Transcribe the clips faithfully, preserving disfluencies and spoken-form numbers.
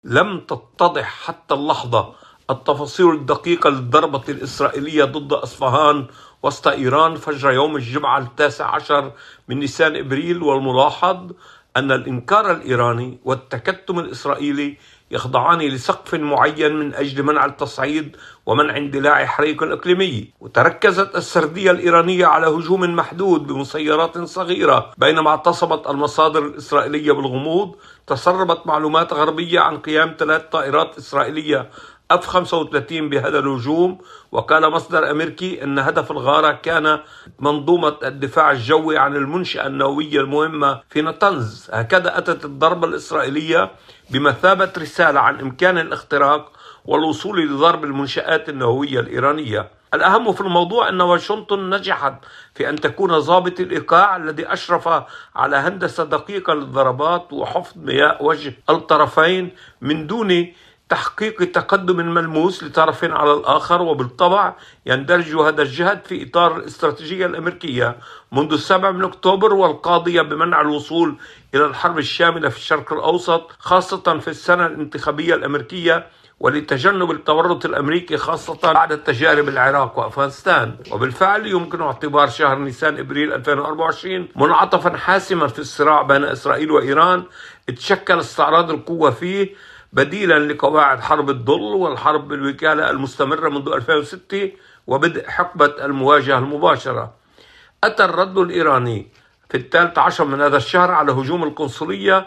لم تتضح حتى اللحظة التفاصيل الدقيقة للضربة الإسرائيلية ضد أصفهان وسط إيران فجر يوم الجمعة التاسع عشر من نيسان إبريل، والملاحظ أن الإنكار الإيراني والتكتم الإسرائيلي يخضعان لسقف معين من أجل منع التصعيد ومنع اندلاع حريق إقليمي. وتركزت السردية الإيرانية على هجوم محدود بمسيرات صغيرة، بينما اعتصمت المصادر الإسرائيلية بالغموض. تسربت معلومات غربية عن قيام ثلاث طائرات إسرائيلية إف خمسة وثلاثين بهذا الهجوم، وقال مصدر أمريكي أن هدف الغارة كان منظومة الدفاع الجوي عن المنشأة النووية المهمة في نتنز. هكذا أتت الضربة الإسرائيلية بمثابة رسالة عن إمكان الاختراق والوصول لضرب المنشآت النووية الإيرانية. الأهم في الموضوع أن واشنطن نجحت في أن تكون ضابط الإيقاع الذي أشرف على هندسة دقيقة للضربات وحفظ مياه وجه الطرفين من دون تحقيق تقدم ملموس لطرف على الآخر. وبالطبع يندرج هذا الجهد في إطار الاستراتيجية الأمريكية منذ السابع من أكتوبر والقاضية بمنع الوصول إلى الحرب الشاملة في الشرق الأوسط، خاصة في السنة الانتخابية الأمريكية، ولتجنب التورط الأمريكي خاصة بعد تجارب العراق وأفغانستان. وبالفعل يمكن اعتبار شهر نيسان إبريل ألفين وأربعة وعشرين منعطفا حاسما في الصراع بين إسرائيل وإيران. تشكل استعراض القوة فيه بديلا لقواعد حرب الظل والحرب بالوكالة المستمرة منذ ألفين وستة وبدء حقبة المواجهة المباشرة. أتى الرد الإيراني في الثالث عشر من هذا الشهر على هجوم القنصلية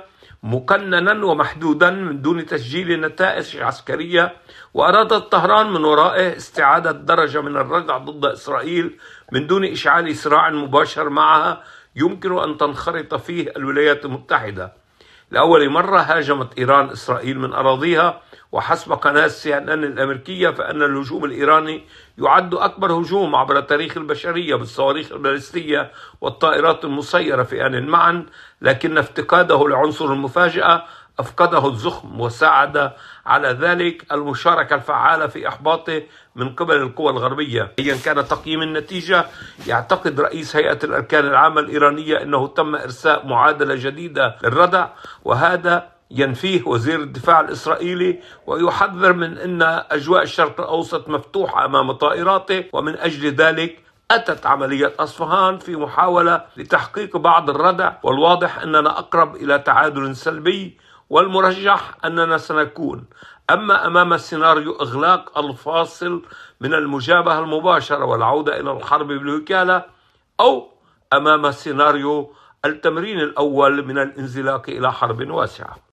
مقننا ومحدودا من دون تسجيل نتائج عسكرية، وأرادت طهران من ورائه استعادة درجة من الردع ضد إسرائيل من دون إشعال صراع مباشر معها يمكن أن تنخرط فيه الولايات المتحدة. لأول مرة هاجمت إيران إسرائيل من أراضيها، وحسب قناة سي إن إن الأمريكية فإن الهجوم الإيراني يعد أكبر هجوم عبر تاريخ البشرية بالصواريخ البالستية والطائرات المسيرة في آن معا، لكن افتقاده لعنصر المفاجأة أفقده الزخم وساعد على ذلك المشاركة الفعالة في إحباطه من قبل القوى الغربية. أيا كان تقييم النتيجة، يعتقد رئيس هيئة الأركان العامة الإيرانية أنه تم إرساء معادلة جديدة للردع، وهذا ينفيه وزير الدفاع الإسرائيلي، ويحذر من أن أجواء الشرق الأوسط مفتوحة أمام طائراته. ومن أجل ذلك أتت عملية أصفهان في محاولة لتحقيق بعض الردع، والواضح أننا أقرب إلى تعادل سلبي، والمرجح أننا سنكون أما أمام سيناريو إغلاق الفاصل من المجابهة المباشرة والعودة إلى الحرب بالوكالة، أو أمام سيناريو التمرين الأول من الانزلاق إلى حرب واسعة.